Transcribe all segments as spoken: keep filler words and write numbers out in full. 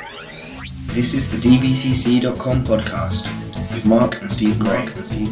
This is the D V C C dot com podcast with Mark and Steve Gray.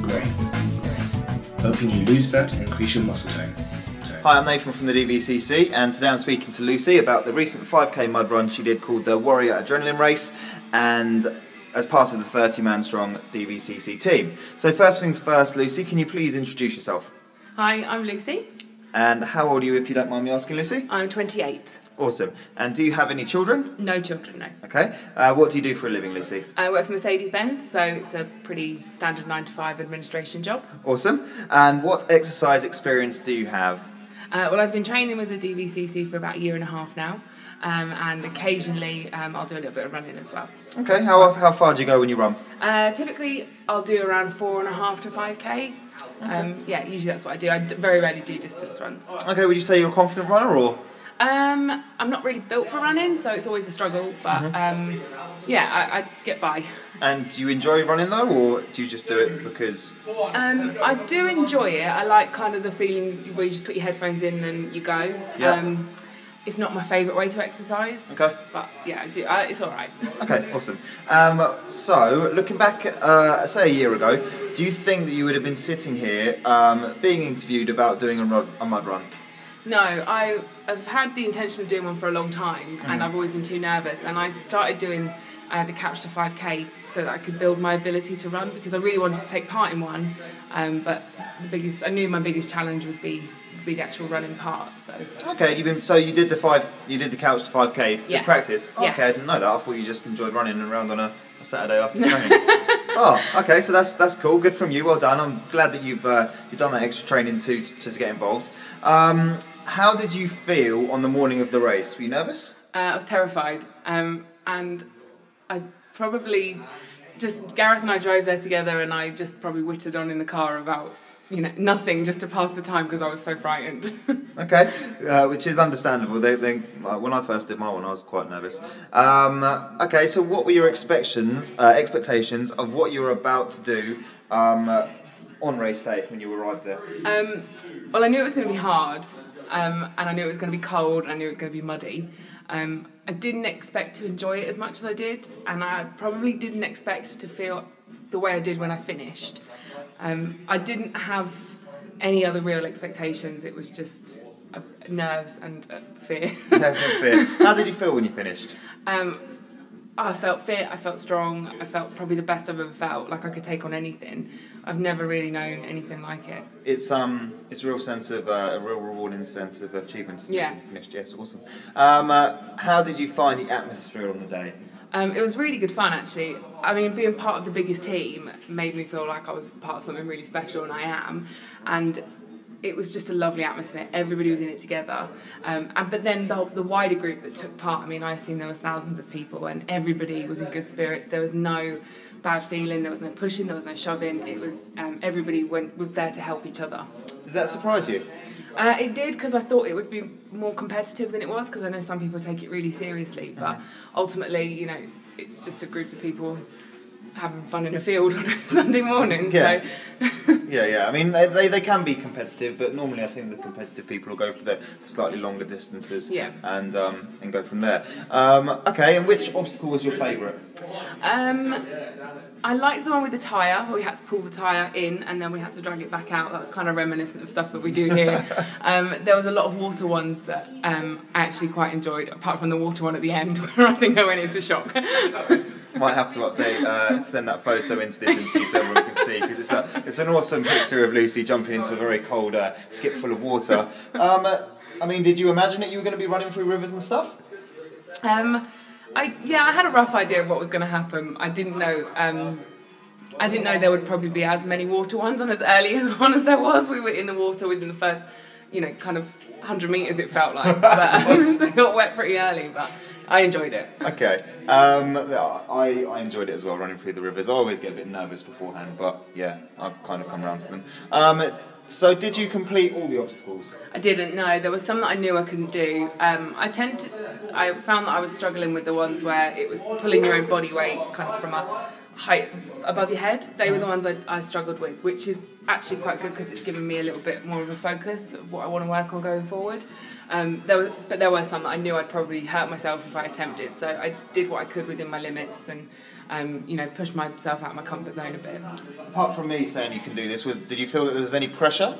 Helping you lose fat and increase your muscle tone. Hi, I'm Nathan from the D V C C, and today I'm speaking to Lucy about the recent five K mud run she did called the Warrior Adrenaline Race, and as part of the thirty man strong D V C C team. So first things first, Lucy, can you please introduce yourself? Hi, I'm Lucy. And how old are you, if you don't mind me asking, Lucy? I'm twenty-eight. Awesome. And do you have any children? No children, no. Okay. Uh, what do you do for a living, Lucy? I work for Mercedes-Benz, so it's a pretty standard nine to five administration job. Awesome. And what exercise experience do you have? Uh, well, I've been training with the D V C C for about a year and a half now, um, and occasionally um, I'll do a little bit of running as well. Okay. How how far do you go when you run? Uh, typically, I'll do around four and a half to five K. Um, yeah, usually that's what I do. I d- very rarely do distance runs. Okay. Would you say you're a confident runner, or? Um, I'm not really built for running, so it's always a struggle. But mm-hmm. um, yeah, I, I get by. And do you enjoy running though, or do you just do it because? Um, I do enjoy it. I like kind of the feeling where you just put your headphones in and you go. Yeah. Um, it's not my favourite way to exercise. Okay. But yeah, I do. Uh, it's all right. Okay, awesome. Um, so, looking back, uh, say a year ago, do you think that you would have been sitting here um, being interviewed about doing a, run, a mud run? No, I have had the intention of doing one for a long time, mm. and I've always been too nervous. And I started doing uh, the Couch to five K so that I could build my ability to run, because I really wanted to take part in one. Um, but the biggest, I knew my biggest challenge would be be the actual running part. So okay, you've been so you did the five, you did the Couch to five K yeah. to practice. Yeah. Okay, I didn't know that. I thought you just enjoyed running around on a, a Saturday after training. Oh, okay, so that's that's cool. Good from you. Well done. I'm glad that you've uh, you've done that extra training to to, to get involved. Um, How did you feel on the morning of the race? Were you nervous? Uh, I was terrified, um, and I probably just Gareth and I drove there together, and I just probably whittled on in the car about you know nothing just to pass the time because I was so frightened. Okay, uh, which is understandable. They, they, uh, when I first did my one, I was quite nervous. Um, okay, so what were your expectations uh, expectations of what you were about to do? Um, uh, on race day when you arrived there? Um, well, I knew it was going to be hard. Um, and I knew it was going to be cold, and I knew it was going to be muddy. Um, I didn't expect to enjoy it as much as I did, and I probably didn't expect to feel the way I did when I finished. Um, I didn't have any other real expectations. It was just uh, nerves and uh, fear. Nerves and fear. How did you feel when you finished? Um, I felt fit, I felt strong, I felt probably the best I've ever felt, like I could take on anything. I've never really known anything like it. It's um, it's a real sense of, uh, a real rewarding sense of achievement. Yeah. You finished, yes, awesome. Um, uh, how did you find the atmosphere on the day? Um, it was really good fun, actually. I mean, being part of the biggest team made me feel like I was part of something really special, and I am. And it was just a lovely atmosphere. Everybody was in it together. Um, and but then the, the wider group that took part, I mean, I assume there was thousands of people, and everybody was in good spirits. There was no bad feeling, there was no pushing, there was no shoving. It was um, everybody went was there to help each other. Did that surprise you? Uh, it did, because I thought it would be more competitive than it was, because I know some people take it really seriously, but ultimately, you know, it's it's just a group of people having fun in a field on a Sunday morning. Yeah. So. yeah, yeah. I mean, they, they they can be competitive, but normally I think the competitive people will go for the slightly longer distances. Yeah. And um and go from there. Um, okay. And which obstacle was your favourite? Um, I liked the one with the tyre, where we had to pull the tyre in and then we had to drag it back out. That was kind of reminiscent of stuff that we do here. um, there was a lot of water ones that um, I actually quite enjoyed, apart from the water one at the end, where I think I went into shock. Might have to update, uh, send that photo into this interview so everyone can see, because it's a it's an awesome picture of Lucy jumping into a very cold uh, skip full of water. Um, I mean, did you imagine that you were going to be running through rivers and stuff? Um, I yeah, I had a rough idea of what was going to happen. I didn't know. Um, I didn't know there would probably be as many water ones and as early as one as there was. We were in the water within the first, you know, kind of one hundred metres. It felt like, but um, so it got wet pretty early. But I enjoyed it. Okay, um, I, I enjoyed it as well, running through the rivers. I always get a bit nervous beforehand, but yeah, I've kind of come around to them. Um, so did you complete all the obstacles? I didn't, no. There was some that I knew I couldn't do. Um, I tend to, I found that I was struggling with the ones where it was pulling your own body weight kind of from a height above your head. They were the ones I, I struggled with, which is actually quite good because it's given me a little bit more of a focus of what I want to work on going forward. Um, there were, but there were some that I knew I'd probably hurt myself if I attempted, so I did what I could within my limits and um, you know, pushed myself out of my comfort zone a bit. Apart from me saying you can do this, was did you feel that there was any pressure?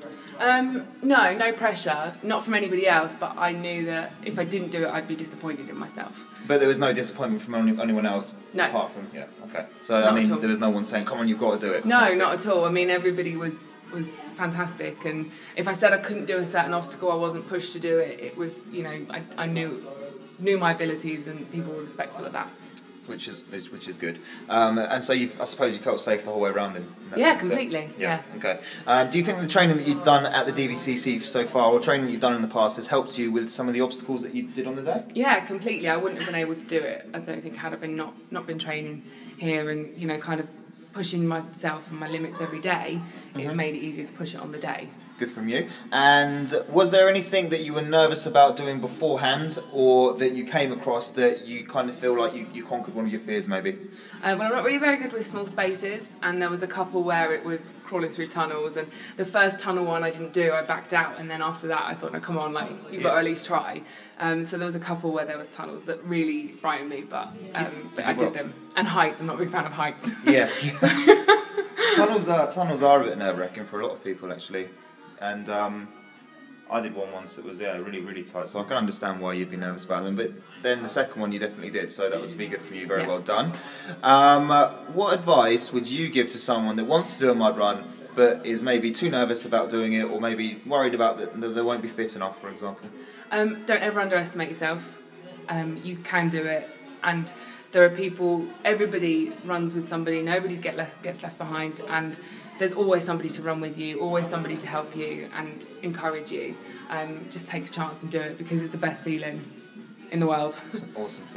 Um, no, no pressure, not from anybody else, but I knew that if I didn't do it, I'd be disappointed in myself. But there was no disappointment from any, anyone else? No. Apart from, yeah, okay. So, Not I mean, at all. there was no one saying, come on, you've got to do it? No, not at all. I mean, everybody was, was fantastic, and if I said I couldn't do a certain obstacle, I wasn't pushed to do it. It was, you know, I, I knew knew my abilities, and people were respectful of that. Which is which is good, um, and so you, I suppose you felt safe the whole way around. In, in that Yeah, sense, completely. Yeah. Yeah. Okay. Um, do you think the training that you've done at the D V C C so far, or training that you've done in the past, has helped you with some of the obstacles that you did on the day? Yeah, completely. I wouldn't have been able to do it. I don't think had I been not not been training here and you know kind of pushing myself and my limits every day, it Mm-hmm. made it easier to push it on the day. Good from you. And was there anything that you were nervous about doing beforehand, or that you came across that you kind of feel like you, you conquered one of your fears, maybe? Uh, well, I'm not really very good with small spaces, and there was a couple where it was crawling through tunnels, and the first tunnel one I didn't do, I backed out, and then after that I thought, no, come on, like, you've got to at least try. Um, so there was a couple where there was tunnels that really frightened me, but, um, but I did them. And heights, I'm not a big fan of heights. Yeah. tunnels are tunnels are a bit nerve-wracking for a lot of people, actually, and um, I did one once that was yeah really really tight, so I can understand why you'd be nervous about them. But then the second one you definitely did, so that was really good from you. Very Yeah. well done. Um, uh, what advice would you give to someone that wants to do a mud run but is maybe too nervous about doing it, or maybe worried about that that they won't be fit enough, for example? Um, don't ever underestimate yourself. Um, you can do it, and there are people. Everybody runs with somebody. Nobody get left gets left behind, and there's always somebody to run with you. Always somebody to help you and encourage you. Um, just take a chance and do it because it's the best feeling in the world. It's an awesome